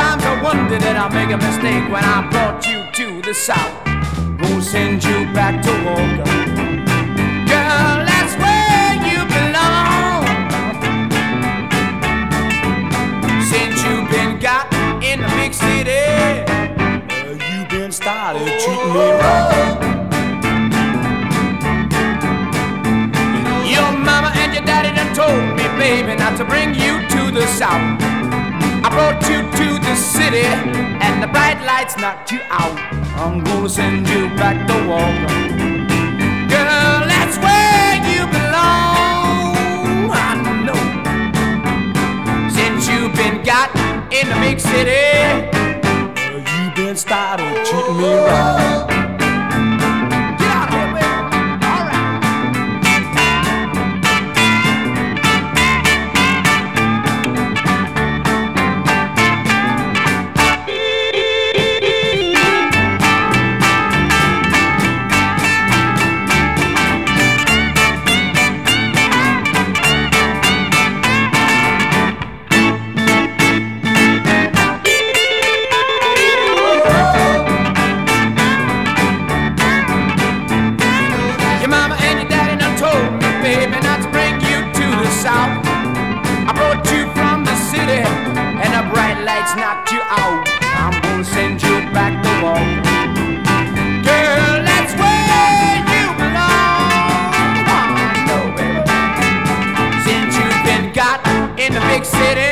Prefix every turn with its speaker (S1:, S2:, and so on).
S1: Sometimes I wonder did I make a mistake when I brought you to the South. Gonna send you back to Walker. Girl, that's where you belong. Since you've been got in the big city, you've been started treating me wrong. Your mama and your daddy done told me, baby, not to bring you to the South. I brought you to the city, and the bright lights knocked you out. I'm gonna send you back to Walker. Girl, that's where you belong. I know. Since you've been got in the big city, you've been started treating me wrong. Get out of here, baby. All right. Knocked you out. I'm gonna send you back to Walker. Girl, that's where you belong. I know, baby. Since you've been got in the big city,